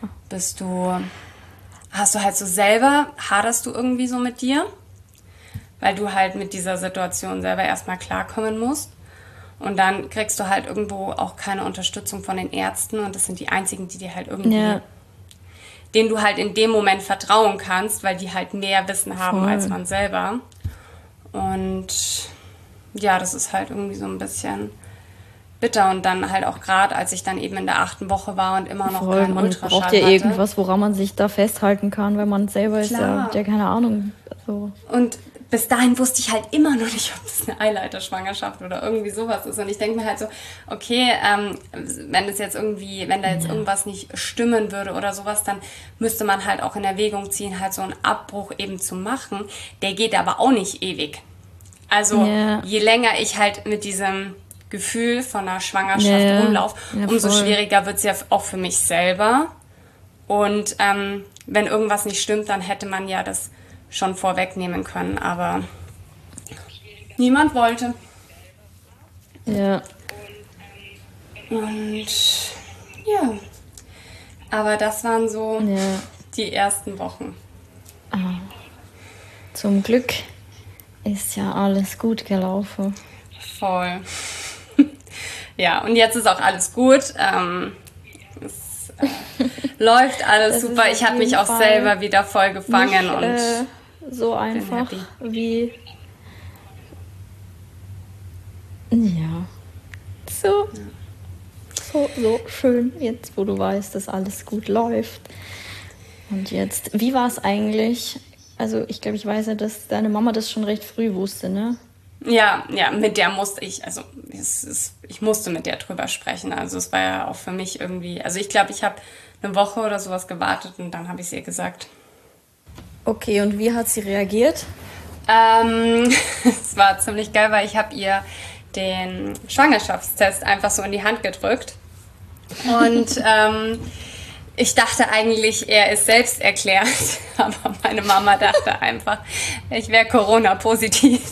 hast du halt so selber, haderst du irgendwie so mit dir, weil du halt mit dieser Situation selber erstmal klarkommen musst. Und dann kriegst du halt irgendwo auch keine Unterstützung von den Ärzten und das sind die einzigen, die dir halt irgendwie, denen du halt in dem Moment vertrauen kannst, weil die halt mehr Wissen haben als man selber. Und ja, das ist halt irgendwie so ein bisschen bitter. Und dann halt auch gerade, als ich dann eben in der 8. Woche war und immer noch keinen Ultraschall hatte. Man braucht ja irgendwas, woran man sich da festhalten kann, weil man selber ist ja keine Ahnung. So. Und bis dahin wusste ich halt immer noch nicht, ob das eine Eileiterschwangerschaft oder irgendwie sowas ist. Und ich denke mir halt so, okay, wenn da jetzt irgendwas nicht stimmen würde oder sowas, dann müsste man halt auch in Erwägung ziehen, halt so einen Abbruch eben zu machen. Der geht aber auch nicht ewig. Also je länger ich halt mit diesem Gefühl von einer Schwangerschaft rumlaufe, umso schwieriger wird es ja auch für mich selber. Und wenn irgendwas nicht stimmt, dann hätte man ja das schon vorwegnehmen können, aber niemand wollte. Ja. Und ja, aber das waren so die ersten Wochen. Zum Glück ist ja alles gut gelaufen. Voll. Ja, und jetzt ist auch alles gut. Es läuft alles super. Ich habe mich auch selber wieder voll gefangen und so einfach wie so schön jetzt, wo du weißt, dass alles gut läuft. Und jetzt, wie war es eigentlich, Also ich glaube, ich weiß ja, dass deine Mama das schon recht früh wusste, ne? Ja, mit der musste ich, also ich musste mit der drüber sprechen. Also es war ja auch für mich irgendwie, also ich glaube, ich habe eine Woche oder sowas gewartet und dann habe ich es ihr gesagt. Okay, und wie hat sie reagiert? Es war ziemlich geil, weil ich habe ihr den Schwangerschaftstest einfach so in die Hand gedrückt. Und ich dachte eigentlich, er ist selbsterklärend, aber meine Mama dachte einfach, ich wäre Corona-positiv.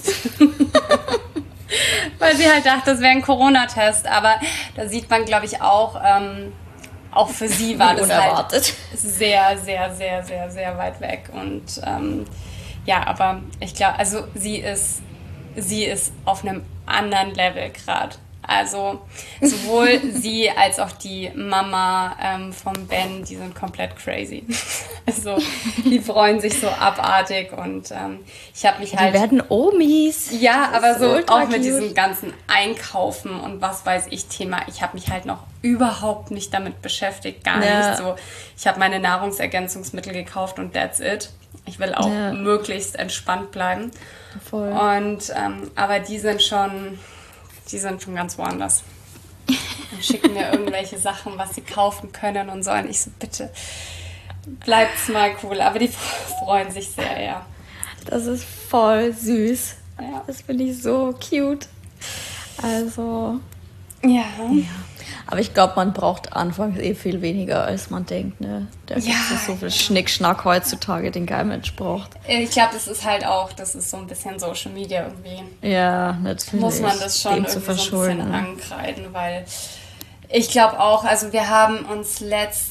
Weil sie halt dachte, es wäre ein Corona-Test. Aber da sieht man, glaube ich, auch für sie war das unerwartet. Halt sehr, sehr, sehr, sehr, sehr weit weg. Und ja, aber ich glaube, also sie ist auf einem anderen Level gerade. Also sowohl sie als auch die Mama von Ben, die sind komplett crazy. Also die freuen sich so abartig und ich habe mich halt... Die werden Omis. Ja, aber so auch mit cute. diesem ganzen Einkaufen und was weiß ich Thema. Ich habe mich halt noch überhaupt nicht damit beschäftigt, gar nicht so. Ich habe meine Nahrungsergänzungsmittel gekauft und that's it. Ich will auch möglichst entspannt bleiben. Voll. Und aber die sind schon ganz woanders. Und schicken mir irgendwelche Sachen, was sie kaufen können und so. Und ich so, bitte, bleibt's mal cool. Aber die freuen sich sehr, ja. Das ist voll süß. Ja. Das finde ich so cute. Also... Ja. Aber ich glaube, man braucht anfangs viel weniger, als man denkt. Ne? Da gibt es so viel Schnickschnack heutzutage, den kein Mensch braucht. Ich glaube, das ist halt auch, das ist so ein bisschen Social Media irgendwie. Ja, natürlich. Muss man das schon irgendwie so ein bisschen ankreiden, weil ich glaube auch, also wir haben uns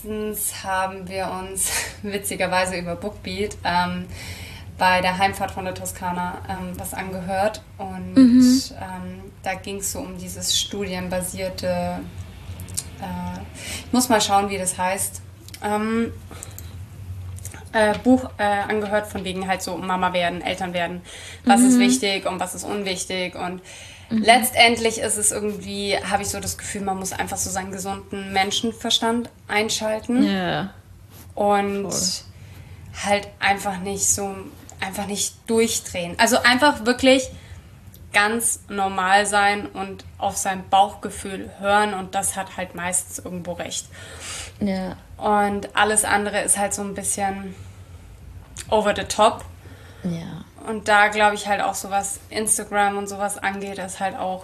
witzigerweise über Bookbeat bei der Heimfahrt von der Toskana was angehört und da ging es so um dieses studienbasierte ich muss mal schauen, wie das heißt. Buch angehört von wegen halt so Mama werden, Eltern werden. Was ist wichtig und was ist unwichtig und letztendlich ist es irgendwie, habe ich so das Gefühl, man muss einfach so seinen gesunden Menschenverstand einschalten. Ja. Und halt einfach nicht durchdrehen. Also einfach wirklich ganz normal sein und auf sein Bauchgefühl hören und das hat halt meistens irgendwo recht. Ja. Und alles andere ist halt so ein bisschen over the top. Ja. Und da glaube ich halt auch so, was Instagram und sowas angeht, ist halt auch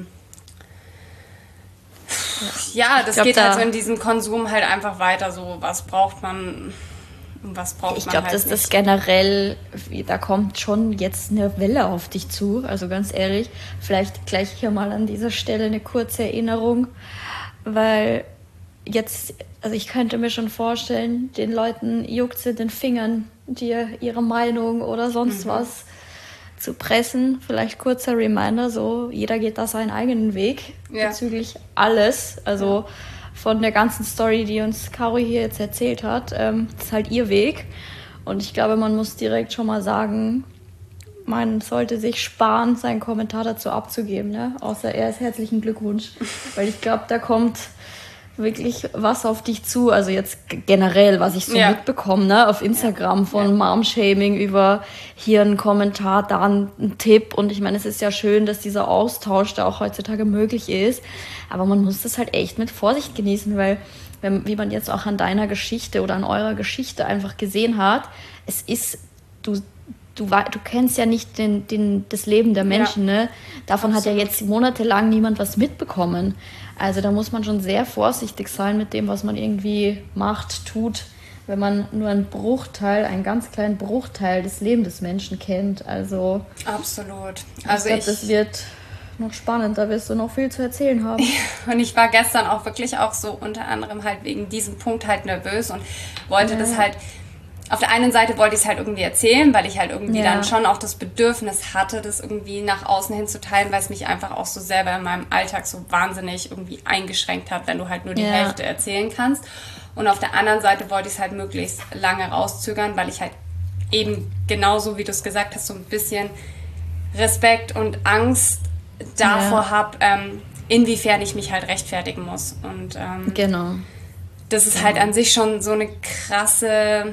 das geht halt so in diesem Konsum halt einfach weiter, so was braucht man und was braucht man halt nicht. Ich glaube, dass das generell, da kommt schon jetzt eine Welle auf dich zu, also ganz ehrlich, vielleicht gleich hier mal an dieser Stelle eine kurze Erinnerung, weil jetzt, also ich könnte mir schon vorstellen, den Leuten juckt es in den Fingern, dir ihre Meinung oder sonst was zu pressen. Vielleicht kurzer Reminder, so jeder geht da seinen eigenen Weg bezüglich alles, also von der ganzen Story, die uns Caro hier jetzt erzählt hat, ist halt ihr Weg. Und ich glaube, man muss direkt schon mal sagen, man sollte sich sparen, seinen Kommentar dazu abzugeben, ne? Außer erst herzlichen Glückwunsch. Weil ich glaube, da kommt wirklich was auf dich zu. Also jetzt generell, was ich so mitbekomme, ne? Auf Instagram von Mom-Shaming über hier einen Kommentar, da ein Tipp. Und ich meine, es ist ja schön, dass dieser Austausch da auch heutzutage möglich ist. Aber man muss das halt echt mit Vorsicht genießen, weil, wie man jetzt auch an deiner Geschichte oder an eurer Geschichte einfach gesehen hat, es ist, du kennst ja nicht das Leben der Menschen, ne? Davon hat ja jetzt monatelang niemand was mitbekommen. Also da muss man schon sehr vorsichtig sein mit dem, was man irgendwie macht, tut, wenn man nur einen ganz kleinen Bruchteil des Lebens des Menschen kennt. Also absolut. Also ich glaube, das wird noch spannend, da wirst du noch viel zu erzählen haben. Und ich war gestern auch wirklich auch so unter anderem halt wegen diesem Punkt halt nervös und wollte das halt, auf der einen Seite wollte ich es halt irgendwie erzählen, weil ich halt irgendwie dann schon auch das Bedürfnis hatte, das irgendwie nach außen hin zu teilen, weil es mich einfach auch so selber in meinem Alltag so wahnsinnig irgendwie eingeschränkt hat, wenn du halt nur die Hälfte erzählen kannst. Und auf der anderen Seite wollte ich es halt möglichst lange rauszögern, weil ich halt eben genauso, wie du es gesagt hast, so ein bisschen Respekt und Angst davor habe, inwiefern ich mich halt rechtfertigen muss. Und genau. das ist halt an sich schon so eine krasse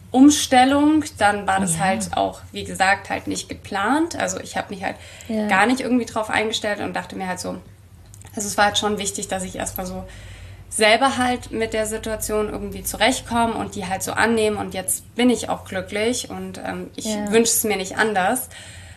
Umstellung. Dann war das halt auch, wie gesagt, halt nicht geplant. Also ich habe mich halt gar nicht irgendwie drauf eingestellt und dachte mir halt so, also es war halt schon wichtig, dass ich erstmal so selber halt mit der Situation irgendwie zurechtkomme und die halt so annehme. Und jetzt bin ich auch glücklich und ich wünsche es mir nicht anders.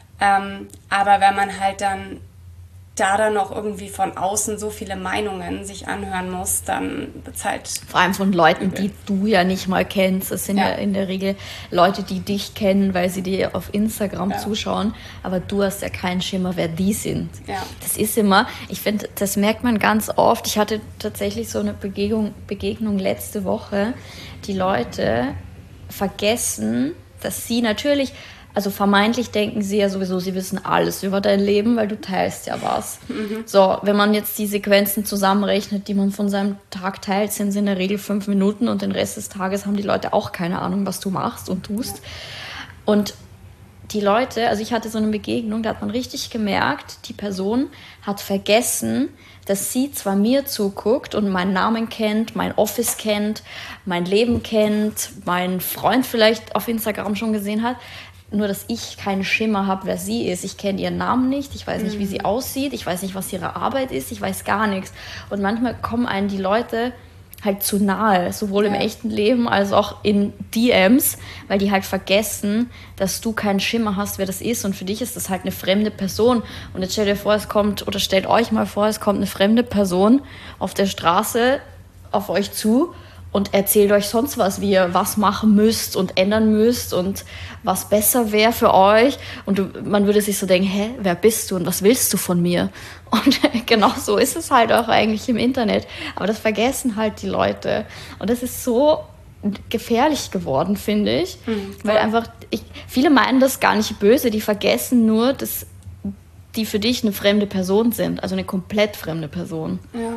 Aber wenn man halt dann noch irgendwie von außen so viele Meinungen sich anhören muss, dann wird es halt... Vor allem von Leuten, die du ja nicht mal kennst. Das sind ja in der Regel Leute, die dich kennen, weil sie dir auf Instagram zuschauen. Aber du hast ja keinen Schimmer, wer die sind. Ja. Das ist immer... Ich finde, das merkt man ganz oft. Ich hatte tatsächlich so eine Begegnung letzte Woche. Die Leute vergessen, dass sie natürlich... Also vermeintlich denken sie ja sowieso, sie wissen alles über dein Leben, weil du teilst ja was. So, wenn man jetzt die Sequenzen zusammenrechnet, die man von seinem Tag teilt, sind es in der Regel 5 Minuten und den Rest des Tages haben die Leute auch keine Ahnung, was du machst und tust. Und die Leute, also ich hatte so eine Begegnung, da hat man richtig gemerkt, die Person hat vergessen, dass sie zwar mir zuguckt und meinen Namen kennt, mein Office kennt, mein Leben kennt, meinen Freund vielleicht auf Instagram schon gesehen hat, nur, dass ich keinen Schimmer habe, wer sie ist. Ich kenne ihren Namen nicht, ich weiß nicht, wie sie aussieht, ich weiß nicht, was ihre Arbeit ist, ich weiß gar nichts. Und manchmal kommen einem die Leute halt zu nahe, sowohl im echten Leben als auch in DMs, weil die halt vergessen, dass du keinen Schimmer hast, wer das ist. Und für dich ist das halt eine fremde Person. Und jetzt stellt ihr vor, stellt euch mal vor, es kommt eine fremde Person auf der Straße auf euch zu und erzählt euch sonst was, wie ihr was machen müsst und ändern müsst und was besser wäre für euch. Und man würde sich so denken, hä, wer bist du und was willst du von mir? Und genau so ist es halt auch eigentlich im Internet. Aber das vergessen halt die Leute. Und das ist so gefährlich geworden, finde ich. Weil einfach, viele meinen das gar nicht böse, die vergessen nur, dass die für dich eine fremde Person sind. Also eine komplett fremde Person. Ja.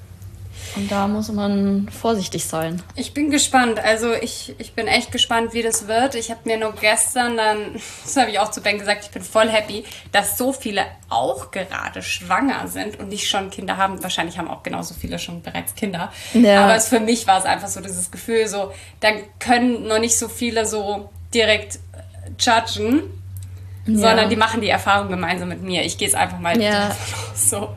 Und da muss man vorsichtig sein. Ich bin gespannt. Also ich bin echt gespannt, wie das wird. Ich habe mir nur gestern das habe ich auch zu Ben gesagt, ich bin voll happy, dass so viele auch gerade schwanger sind und nicht schon Kinder haben. Wahrscheinlich haben auch genauso viele schon bereits Kinder. Ja. Aber für mich war es einfach so dieses Gefühl, so, da können noch nicht so viele so direkt judgen, sondern die machen die Erfahrung gemeinsam mit mir. Ich gehe es einfach mal davon aus. So.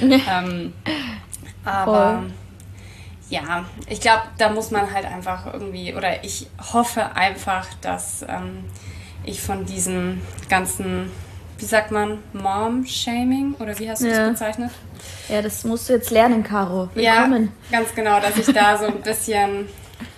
Aber... Ja, ich glaube, da muss man halt einfach irgendwie, oder ich hoffe einfach, dass ich von diesem ganzen, wie sagt man, Mom-Shaming, oder wie hast du das bezeichnet? Ja, das musst du jetzt lernen, Caro. Willkommen. Ja, ganz genau, dass ich da so ein bisschen,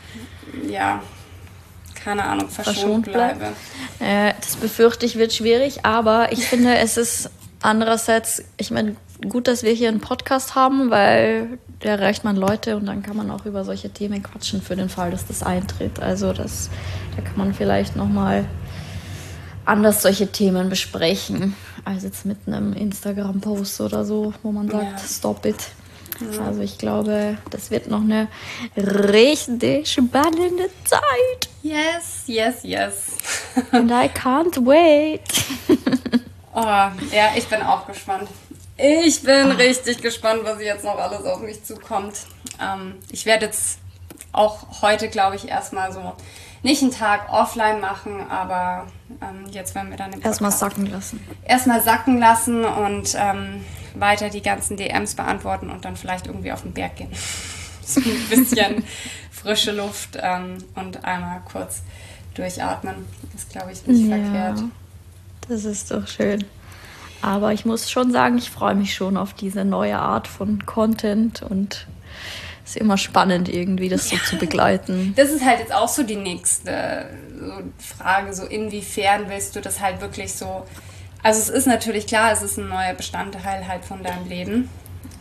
keine Ahnung, verschont bleibe. Das befürchte ich, wird schwierig, aber ich finde, es ist andererseits, ich meine, gut, dass wir hier einen Podcast haben, weil da erreicht man Leute und dann kann man auch über solche Themen quatschen für den Fall, dass das eintritt. Also da kann man vielleicht nochmal anders solche Themen besprechen, als jetzt mit einem Instagram-Post oder so, wo man sagt, stop it. Ja. Also ich glaube, das wird noch eine richtig spannende Zeit. Yes, yes, yes. And I can't wait. Oh, ja, ich bin auch gespannt. Ich bin richtig gespannt, was jetzt noch alles auf mich zukommt. Ich werde jetzt auch heute, glaube ich, erstmal so nicht einen Tag offline machen, aber jetzt werden wir dann den Podcast erstmal sacken lassen. Erstmal sacken lassen und weiter die ganzen DMs beantworten und dann vielleicht irgendwie auf den Berg gehen. So ein bisschen frische Luft und einmal kurz durchatmen. Ist, glaube ich, nicht verkehrt. Das ist doch schön. Aber ich muss schon sagen, ich freue mich schon auf diese neue Art von Content und es ist immer spannend irgendwie, das so zu begleiten. Das ist halt jetzt auch so die nächste Frage, so inwiefern willst du das halt wirklich so, also es ist natürlich klar, es ist ein neuer Bestandteil halt von deinem Leben.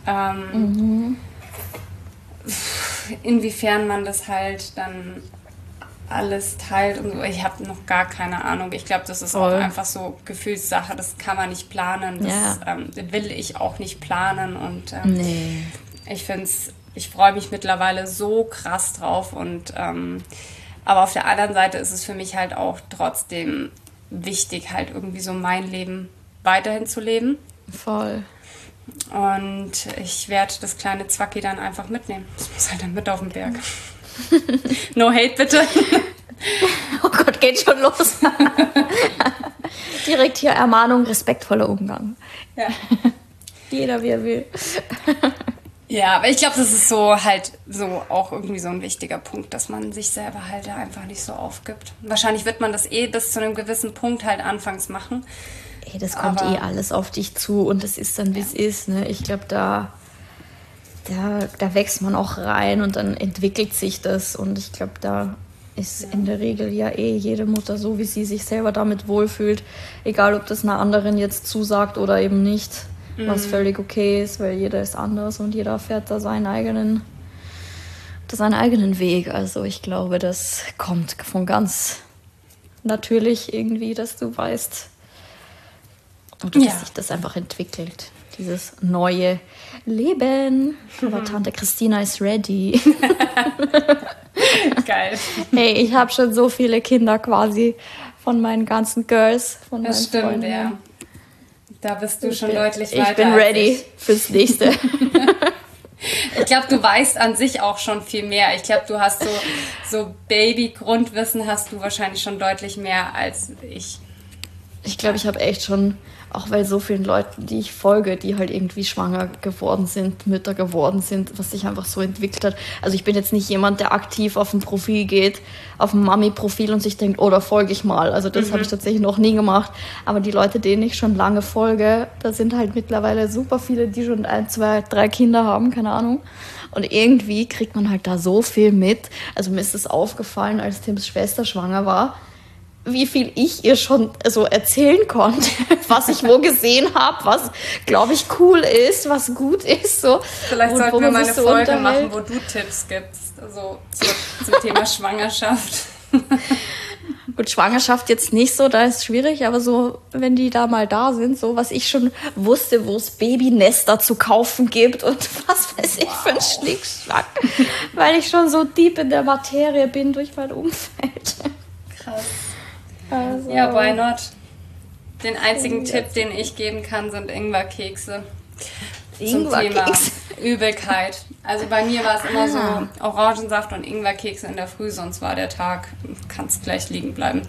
Inwiefern man das halt dann alles teilt und so. Ich habe noch gar keine Ahnung. Ich glaube, das ist auch einfach so Gefühlssache. Das kann man nicht planen. Das will ich auch nicht planen. Und ich freue mich mittlerweile so krass drauf. Und aber auf der anderen Seite ist es für mich halt auch trotzdem wichtig, halt irgendwie so mein Leben weiterhin zu leben. Voll. Und ich werde das kleine Zwacki dann einfach mitnehmen. Das muss halt dann mit auf den Berg. No hate, bitte. Oh Gott, geht schon los. Direkt hier Ermahnung, respektvoller Umgang. Ja. Jeder, wie er will. Ja, aber ich glaube, das ist so halt so auch irgendwie so ein wichtiger Punkt, dass man sich selber halt da einfach nicht so aufgibt. Wahrscheinlich wird man das bis zu einem gewissen Punkt halt anfangs machen. Ey, das kommt alles auf dich zu und es ist dann, wie es ist. Ne? Ich glaube, da wächst man auch rein und dann entwickelt sich das. Und ich glaube, da ist in der Regel ja jede Mutter so, wie sie sich selber damit wohlfühlt. Egal, ob das einer anderen jetzt zusagt oder eben nicht. Was völlig okay ist, weil jeder ist anders und jeder fährt da seinen eigenen Weg. Also ich glaube, das kommt von ganz natürlich irgendwie, dass du weißt, oder dass sich das einfach entwickelt. Dieses neue Leben. Aber Tante Christina ist ready. Geil. Hey, ich habe schon so viele Kinder quasi von meinen ganzen Girls, von meinen Freunden. Ja. Da bist du schon deutlich weiter. Ich bin ready fürs Nächste. Ich glaube, du weißt an sich auch schon viel mehr. Ich glaube, du hast so Baby-Grundwissen hast du wahrscheinlich schon deutlich mehr als ich. Ich glaube, ich habe echt schon, auch weil so vielen Leuten, die ich folge, die halt irgendwie schwanger geworden sind, Mütter geworden sind, was sich einfach so entwickelt hat. Also ich bin jetzt nicht jemand, der aktiv auf ein Profil geht, auf ein Mami-Profil und sich denkt, oh, da folge ich mal. Also das habe ich tatsächlich noch nie gemacht. Aber die Leute, denen ich schon lange folge, da sind halt mittlerweile super viele, die schon 1, 2, 3 Kinder haben, keine Ahnung. Und irgendwie kriegt man halt da so viel mit. Also mir ist es aufgefallen, als Tims Schwester schwanger war, wie viel ich ihr schon so erzählen konnte, was ich wo gesehen habe, was, glaube ich, cool ist, was gut ist. So. Vielleicht sollten wir mal eine Folge machen, wo du Tipps gibst, also zum Thema Schwangerschaft. Gut, Schwangerschaft jetzt nicht so, da ist es schwierig, aber so, wenn die da mal da sind, so was ich schon wusste, wo es Babynester zu kaufen gibt und was weiß ich für ein Schnickschnack, weil ich schon so deep in der Materie bin durch mein Umfeld. Krass. Also, ja, why not? Den einzigen Tipp, den ich geben kann, sind Ingwerkekse. Zum Thema Übelkeit. Also bei mir war es immer so Orangensaft und Ingwerkekse in der Früh, sonst war der Tag, kannst gleich liegen bleiben.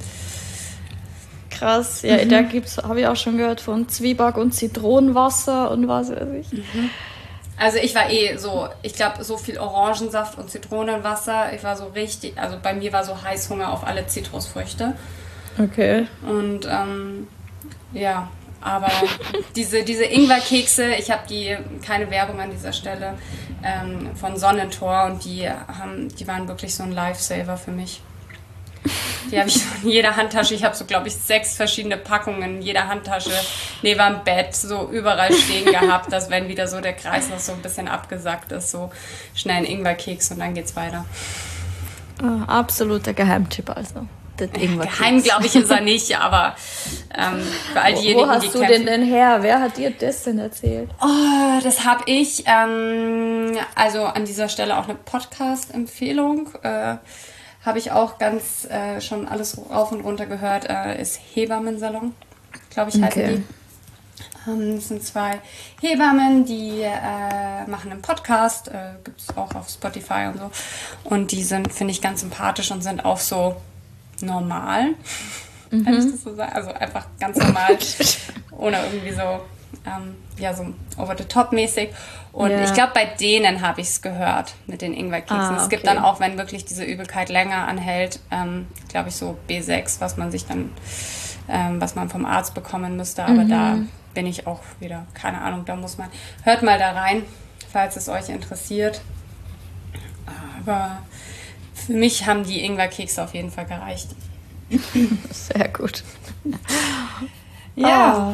Krass, ja, da habe ich auch schon gehört von Zwieback und Zitronenwasser und was weiß ich. Also ich war so, ich glaube, so viel Orangensaft und Zitronenwasser, ich war so richtig, also bei mir war so Heißhunger auf alle Zitrusfrüchte. Okay. Und ja, aber diese Ingwerkekse, ich habe keine Werbung an dieser Stelle, von Sonnentor und die waren wirklich so ein Lifesaver für mich. Die habe ich in jeder Handtasche, ich habe so, glaube ich, 6 verschiedene Packungen in jeder Handtasche neben dem Bett so überall stehen gehabt, dass wenn wieder so der Kreis noch so ein bisschen abgesackt ist, so schnell ein Ingwerkeks und dann geht's weiter. Absoluter Geheimtipp also. Geheim, glaube ich, ist er nicht, aber für all diejenigen, wo hast die du denn her? Wer hat dir das denn erzählt? Oh, das habe ich, also an dieser Stelle auch eine Podcast-Empfehlung, habe ich auch ganz schon alles rauf und runter gehört, ist Hebammensalon, glaube ich, heißen die. Das sind 2 Hebammen, die machen einen Podcast, gibt es auch auf Spotify und so. Und die sind, finde ich, ganz sympathisch und sind auch so normal, kann ich das so sagen. Also einfach ganz normal, ohne irgendwie so, so over-the-top-mäßig. Und ich glaube, bei denen habe ich es gehört mit den Ingwerkeksen. Es gibt dann auch, wenn wirklich diese Übelkeit länger anhält, glaube ich, so B6, was man vom Arzt bekommen müsste. Aber da bin ich auch wieder, keine Ahnung, hört mal da rein, falls es euch interessiert. Aber für mich haben die Ingwerkekse auf jeden Fall gereicht. Sehr gut. Ja.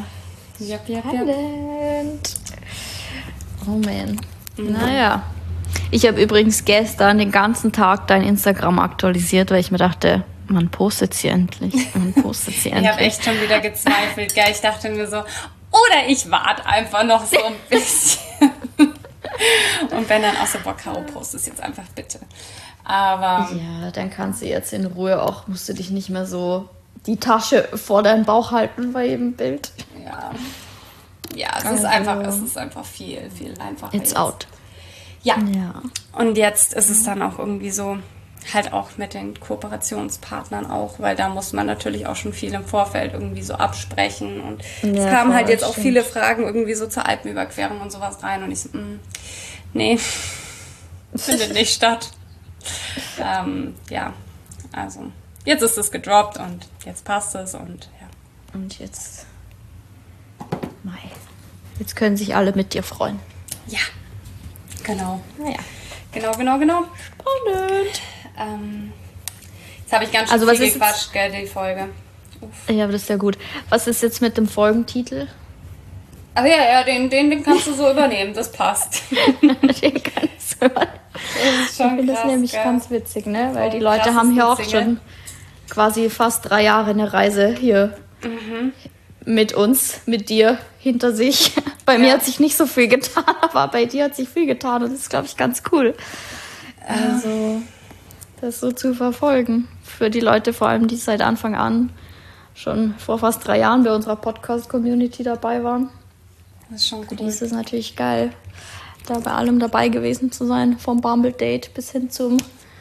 Talent. Oh man. Naja. Ich habe übrigens gestern den ganzen Tag dein Instagram aktualisiert, weil ich mir dachte, man postet sie endlich. Ich habe echt schon wieder gezweifelt. Gell? Ich dachte mir so, oder ich warte einfach noch so ein bisschen. Und wenn dann auch so, Caro, post es jetzt einfach bitte. Aber ja, dann kannst du jetzt in Ruhe auch, musst du dich nicht mehr so die Tasche vor deinen Bauch halten bei jedem Bild. Ja, es ist einfach viel, viel einfacher. It's out. Ja. Und jetzt ist es dann auch irgendwie so, halt auch mit den Kooperationspartnern auch, weil da muss man natürlich auch schon viel im Vorfeld irgendwie so absprechen und es kamen halt jetzt auch viele Fragen irgendwie so zur Alpenüberquerung und sowas rein und ich so, nee, findet nicht statt. Ja, also jetzt ist es gedroppt und jetzt passt es und ja. Und jetzt können sich alle mit dir freuen. Ja, genau. Naja. Genau. Spannend. Jetzt habe ich ganz schön viel gequatscht, gell, die Folge. Uff. Ja, aber das ist ja gut. Was ist jetzt mit dem Folgentitel? Ach ja, den kannst du so übernehmen, das passt. Den kannst du übernehmen. Das ist schon ich finde das nämlich ganz witzig, ne? Weil die Leute haben hier auch schon quasi fast 3 Jahre eine Reise hier mit uns, mit dir hinter sich. Bei mir hat sich nicht so viel getan, aber bei dir hat sich viel getan und das ist, glaube ich, ganz cool. Also, das so zu verfolgen. Für die Leute vor allem, die seit Anfang an schon vor fast 3 Jahren bei unserer Podcast-Community dabei waren. Das ist schon cool. Für die ist es natürlich geil, da bei allem dabei gewesen zu sein, vom Bumble-Date bis hin zum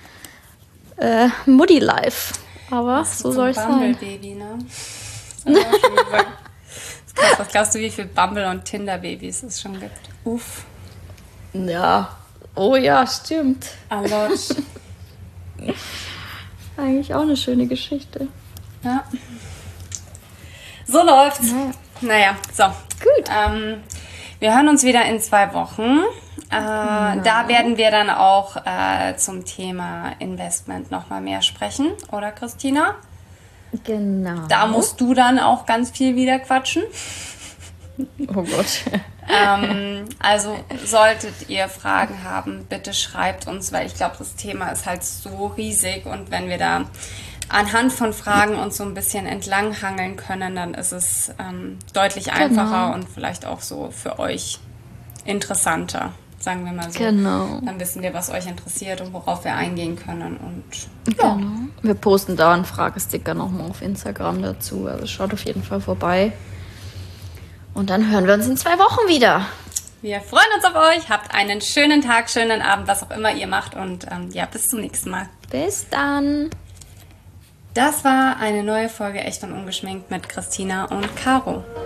Muddy-Life. Aber so soll es sein. Bumble-Baby, ne? Das haben wir auch schon gesagt. Was glaubst du, wie viele Bumble- und Tinder-Babys es schon gibt? Uff. Ja. Oh ja, stimmt. Alotsch. Eigentlich auch eine schöne Geschichte. Ja. So läuft's. Naja, so. Gut. Wir hören uns wieder in 2 Wochen. Da werden wir dann auch zum Thema Investment nochmal mehr sprechen, oder Christina? Genau. Da musst du dann auch ganz viel wieder quatschen. Oh Gott. Also solltet ihr Fragen haben, bitte schreibt uns, weil ich glaube, das Thema ist halt so riesig und wenn wir da anhand von Fragen uns so ein bisschen entlanghangeln können, dann ist es deutlich einfacher und vielleicht auch so für euch interessanter, sagen wir mal so. Genau. Dann wissen wir, was euch interessiert und worauf wir eingehen können und ja. Genau. Wir posten da einen Fragesticker nochmal auf Instagram dazu, also schaut auf jeden Fall vorbei. Und dann hören wir uns in 2 Wochen wieder. Wir freuen uns auf euch. Habt einen schönen Tag, schönen Abend, was auch immer ihr macht. Und ja, bis zum nächsten Mal. Bis dann. Das war eine neue Folge Echt und Ungeschminkt mit Christina und Caro.